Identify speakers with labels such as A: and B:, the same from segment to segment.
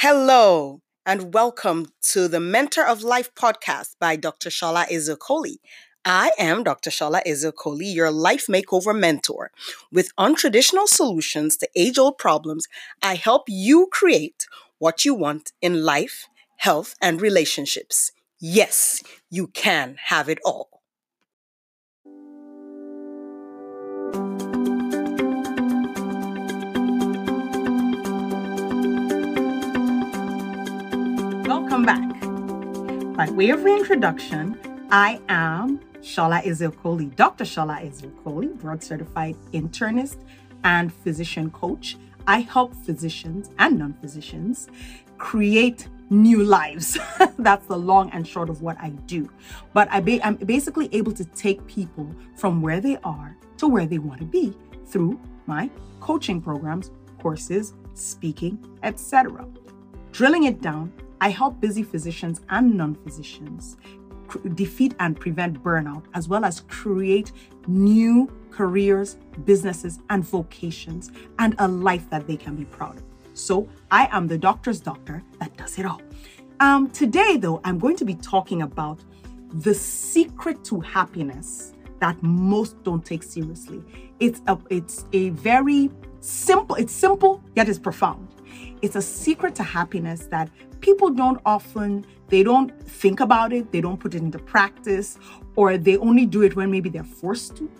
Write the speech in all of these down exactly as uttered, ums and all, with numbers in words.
A: Hello, and welcome to the Mentor of Life podcast by Doctor Shola Ezeokoli. I am Doctor Shola Ezeokoli, your life makeover mentor. With untraditional solutions to age-old problems, I help you create what you want in life, health, and relationships. Yes, you can have it all. Welcome back. By way of reintroduction, I am Shola Ezeokoli, Doctor Shola Ezeokoli, board certified internist and physician coach. I help physicians and non-physicians create new lives. That's the long and short of what I do. But I ba- I'm basically able to take people from where they are to where they want to be through my coaching programs, courses, speaking, et cetera. Drilling it down, I help busy physicians and non-physicians cr- defeat and prevent burnout, as well as create new careers, businesses, and vocations, and a life that they can be proud of. So I am the doctor's doctor that does it all. Um, today, though, I'm going to be talking about the secret to happiness that most don't take seriously. It's a, it's a very simple, it's simple, yet it's profound. It's a secret to happiness that people don't often, they don't think about it, they don't put it into practice, or they only do it when maybe they're forced to.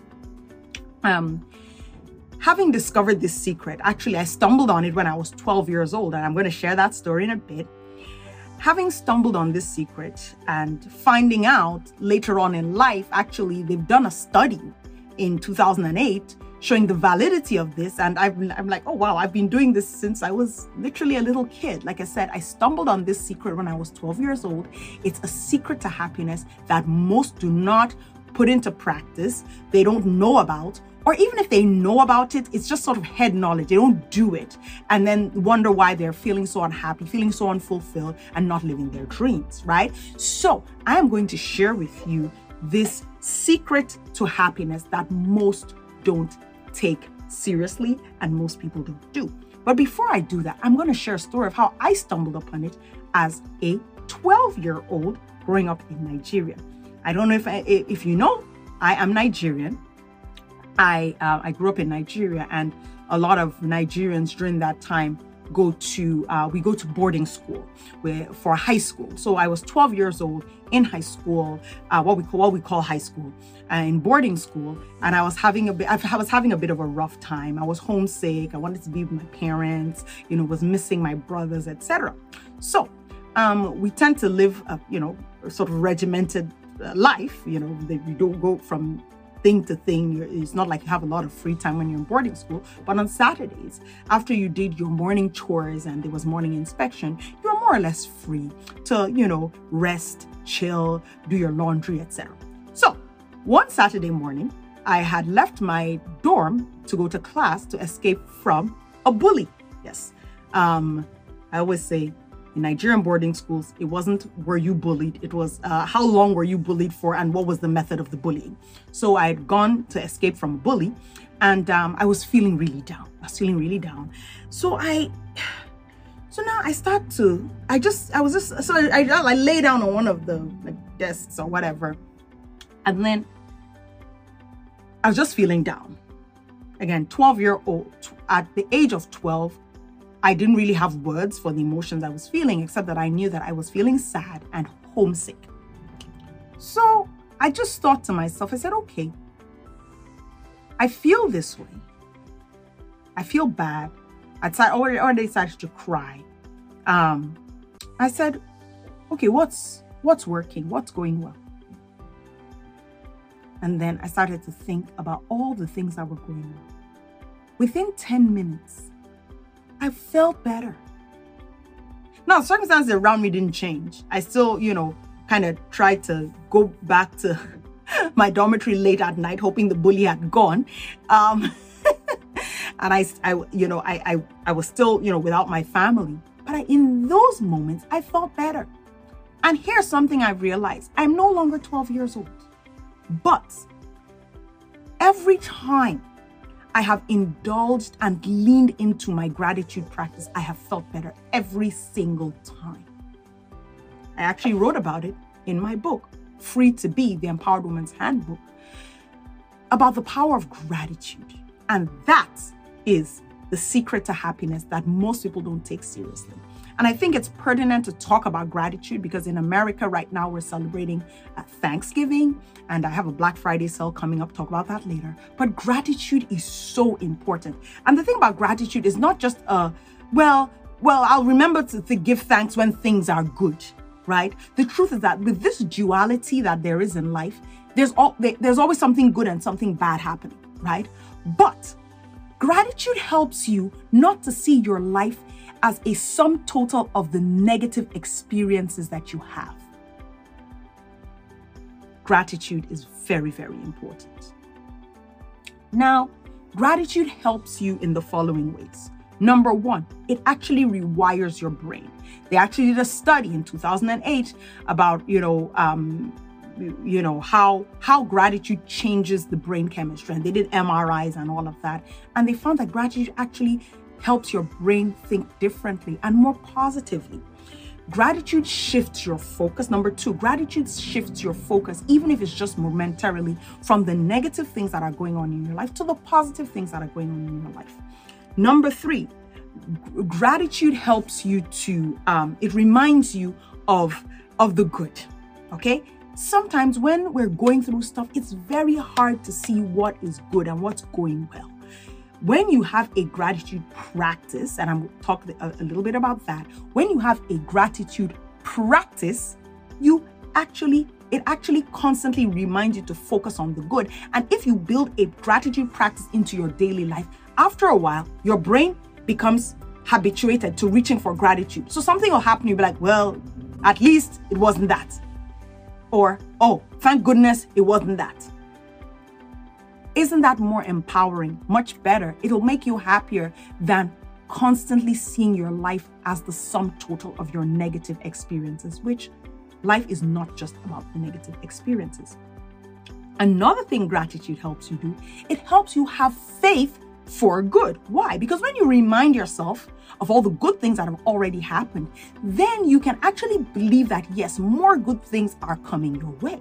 A: Um, having discovered this secret, actually, I stumbled on it when I was twelve years old, and I'm going to share that story in a bit. Having stumbled on this secret and finding out later on in life, actually, they've done a study in two thousand eight showing the validity of this. And I've, I'm like, oh, wow, I've been doing this since I was literally a little kid. Like I said, I stumbled on this secret when I was twelve years old. It's a secret to happiness that most do not put into practice. They don't know about, or even if they know about it, it's just sort of head knowledge. They don't do it and then wonder why they're feeling so unhappy, feeling so unfulfilled, and not living their dreams, right? So I am going to share with you this secret to happiness that most don't take seriously and most people don't do. But before I do that, I'm going to share a story of how I stumbled upon it as a twelve-year-old growing up in Nigeria. I don't know if I, if you know, I am Nigerian. I uh, I grew up in Nigeria, and a lot of Nigerians during that time go to uh, we go to boarding school where, for high school. So I was twelve years old in high school, uh, what we call what we call high school, uh, in boarding school, and I was having a bit I was having a bit of a rough time. I was homesick. I wanted to be with my parents. You know, was missing my brothers, et cetera. So um, we tend to live a you know sort of regimented uh, life. You know, that we don't go from thing to thing. It's not like you have a lot of free time when you're in boarding school, but on Saturdays, after you did your morning chores and there was morning inspection, you were more or less free to, you know, rest, chill, do your laundry, et cetera. So one Saturday morning, I had left my dorm to go to class to escape from a bully. Yes. Um, I always say, in Nigerian boarding schools, it wasn't were you bullied, it was uh, how long were you bullied for and what was the method of the bullying. So I had gone to escape from a bully, and um, I was feeling really down. I was feeling really down. So I, so now I start to, I just, I was just, so I, I, I lay down on one of the like, desks or whatever. And then I was just feeling down. Again, twelve year old, at the age of twelve, I didn't really have words for the emotions I was feeling, except that I knew that I was feeling sad and homesick. So I just thought to myself, I said, okay, I feel this way. I feel bad. I already, already started to cry. Um, I said, okay, what's, what's working? What's going well? And then I started to think about all the things that were going on. Within ten minutes, I felt better. Now, circumstances around me didn't change. I still, you know, kind of tried to go back to my dormitory late at night, hoping the bully had gone. Um, and I, I, you know, I, I, I was still, you know, without my family. But I, in those moments, I felt better. And here's something I've realized. I'm no longer twelve years old. But every time I have indulged and leaned into my gratitude practice, I have felt better every single time. I actually wrote about it in my book, Free to Be, The Empowered Woman's Handbook, about the power of gratitude. And that is the secret to happiness that most people don't take seriously. And I think it's pertinent to talk about gratitude because in America right now, we're celebrating uh, Thanksgiving, and I have a Black Friday sale coming up, talk about that later. But gratitude is so important. And the thing about gratitude is not just, uh, well, well, I'll remember to, to give thanks when things are good, right? The truth is that with this duality that there is in life, there's, all, there, there's always something good and something bad happening, right? But gratitude helps you not to see your life as a sum total of the negative experiences that you have. Gratitude is very, very important. Now, gratitude helps you in the following ways. Number one, it actually rewires your brain. They actually did a study in two thousand eight about, you know, um, you know, how, how gratitude changes the brain chemistry. And they did M R Is and all of that. And they found that gratitude actually helps your brain think differently and more positively. Gratitude shifts your focus. Number two, gratitude shifts your focus, even if it's just momentarily, from the negative things that are going on in your life to the positive things that are going on in your life. Number three, g- gratitude helps you to, um, it reminds you of, of the good, okay? Sometimes when we're going through stuff, it's very hard to see what is good and what's going well. When you have a gratitude practice, and I'm talking a, a little bit about that, when you have a gratitude practice, you actually, it actually constantly reminds you to focus on the good. And if you build a gratitude practice into your daily life, after a while, your brain becomes habituated to reaching for gratitude. So something will happen, you'll be like, well, at least it wasn't that. Or, oh, thank goodness it wasn't that. Isn't that more empowering? Much better. It'll make you happier than constantly seeing your life as the sum total of your negative experiences, which life is not just about the negative experiences. Another thing gratitude helps you do, it helps you have faith for good. Why? Because when you remind yourself of all the good things that have already happened, then you can actually believe that, yes, more good things are coming your way.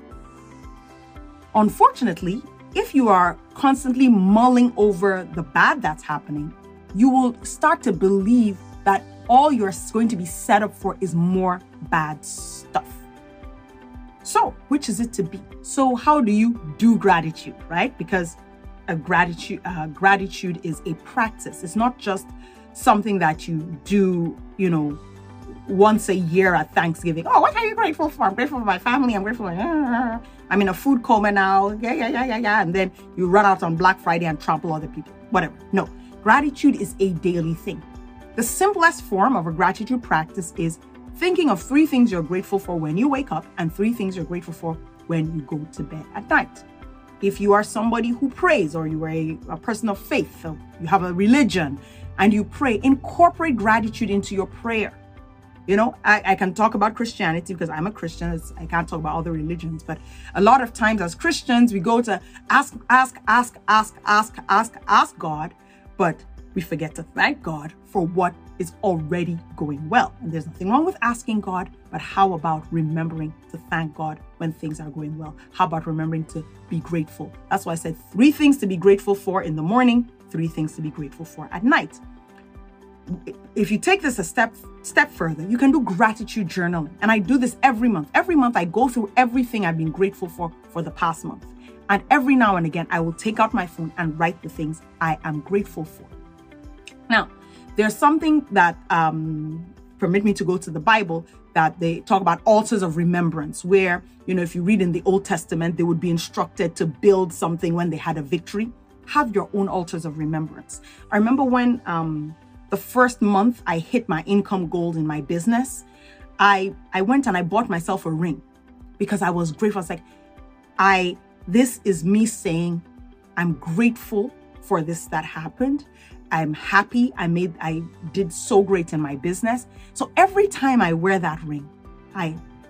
A: Unfortunately, if you are constantly mulling over the bad that's happening, you will start to believe that all you're going to be set up for is more bad stuff. So, which is it to be? So how do you do gratitude, right? Because a gratitude, uh, gratitude is a practice. It's not just something that you do, you know, once a year at Thanksgiving. Oh, what are you grateful for? I'm grateful for my family. I'm grateful for, uh, I'm in a food coma now. Yeah, yeah, yeah, yeah, yeah. And then you run out on Black Friday and trample other people. Whatever. No, gratitude is a daily thing. The simplest form of a gratitude practice is thinking of three things you're grateful for when you wake up and three things you're grateful for when you go to bed at night. If you are somebody who prays, or you are a, a person of faith, so you have a religion and you pray, incorporate gratitude into your prayer. You know, I, I can talk about Christianity because I'm a Christian. It's, I can't talk about other religions. But a lot of times as Christians, we go to ask, ask, ask, ask, ask, ask, ask God, but we forget to thank God for what is already going well. And there's nothing wrong with asking God, but how about remembering to thank God when things are going well? How about remembering to be grateful? That's why I said three things to be grateful for in the morning, three things to be grateful for at night. If you take this a step step further, you can do gratitude journaling. And I do this every month. Every month I go through everything I've been grateful for for the past month. And every now and again, I will take out my phone and write the things I am grateful for. Now, there's something that, um, permit me to go to the Bible, that they talk about altars of remembrance, where, you know, if you read in the Old Testament, they would be instructed to build something when they had a victory. Have your own altars of remembrance. I remember when, um, the first month I hit my income goal in my business, I, I went and I bought myself a ring because I was grateful. I was like, I, this is me saying, I'm grateful for this that happened. I'm happy. I made, I did so great in my business. So every time I wear that ring, I,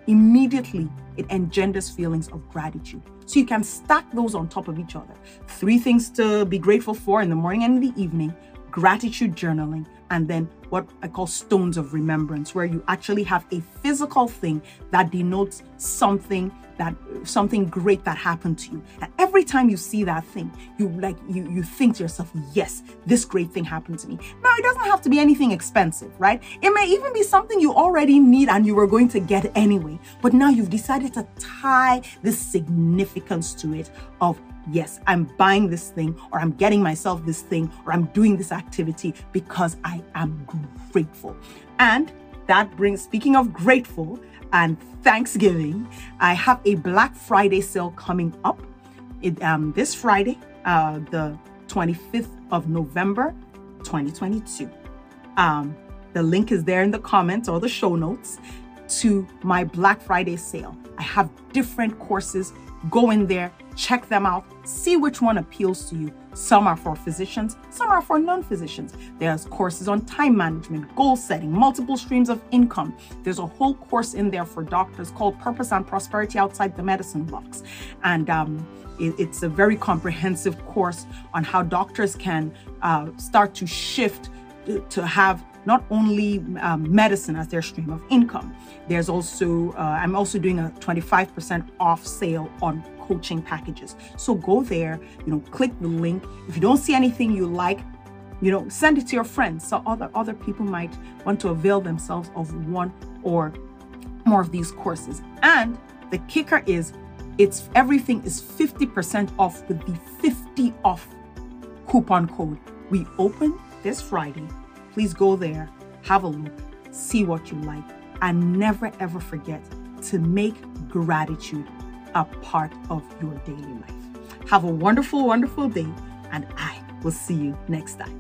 A: immediately it engenders feelings of gratitude. So you can stack those on top of each other. Three things to be grateful for in the morning and in the evening, gratitude journaling, and then what I call stones of remembrance, where you actually have a physical thing that denotes something that something great that happened to you. And every time you see that thing, you like you you think to yourself, yes, this great thing happened to me. Now, it doesn't have to be anything expensive, right? It may even be something you already need and you were going to get anyway, but now you've decided to tie this significance to it of, yes, I'm buying this thing, or I'm getting myself this thing, or I'm doing this activity because I am grateful. And that brings, speaking of grateful and Thanksgiving, I have a Black Friday sale coming up. It, um, this Friday, uh, the twenty-fifth of November, twenty twenty-two. Um, the link is there in the comments or the show notes to my Black Friday sale. I have different courses. Go in there, check them out, see which one appeals to you. Some are for physicians, some are for non-physicians. There's courses on time management, goal setting, multiple streams of income. There's a whole course in there for doctors called Purpose and Prosperity Outside the Medicine Box. And um, it, it's a very comprehensive course on how doctors can uh, start to shift to, to have not only um, medicine as their stream of income. There's also, uh, I'm also doing a twenty-five percent off sale on coaching packages. So go there, you know, click the link. If you don't see anything you like, you know, send it to your friends. So other, other people might want to avail themselves of one or more of these courses. And the kicker is, it's everything is fifty percent off with the fifty off coupon code. We open this Friday. Please go there, have a look, see what you like, and never ever forget to make gratitude a part of your daily life. Have a wonderful, wonderful day, and I will see you next time.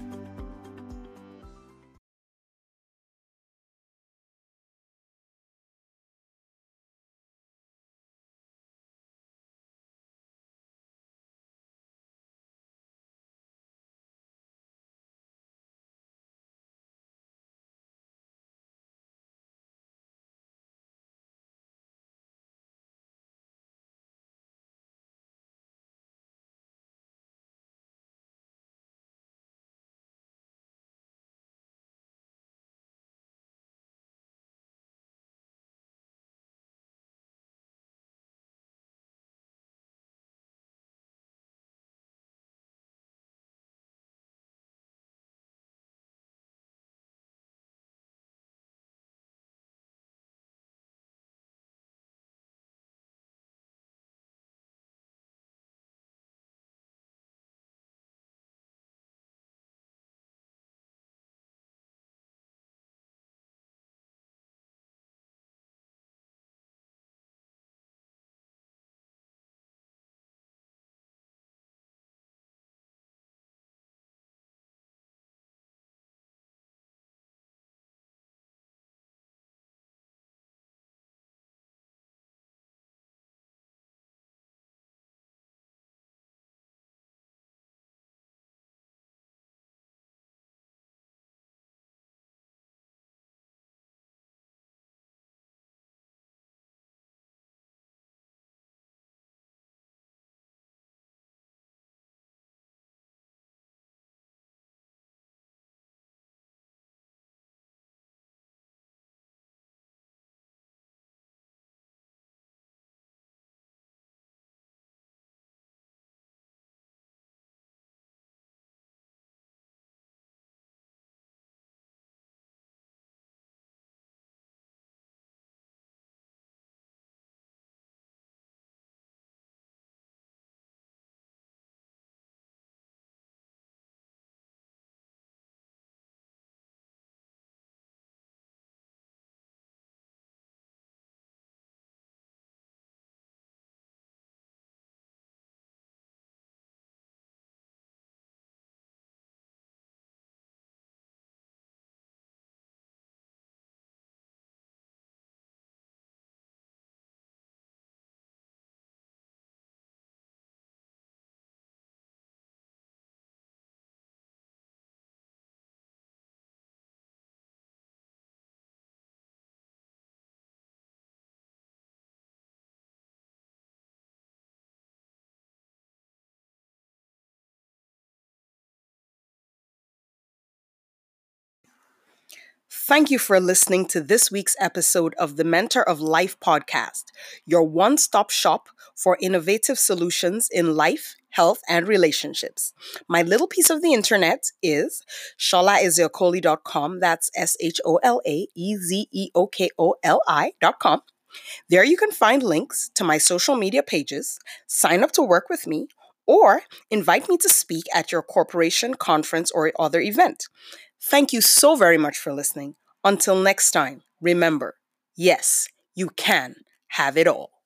A: Thank you for listening to this week's episode of the Mentor of Life podcast, your one-stop shop for innovative solutions in life, health, and relationships. My little piece of the internet is shola ezeokoli dot com. That's S H O L A E Z E O K O L I dot com. There you can find links to my social media pages, sign up to work with me, or invite me to speak at your corporation, conference, or other event. Thank you so very much for listening. Until next time, remember, yes, you can have it all.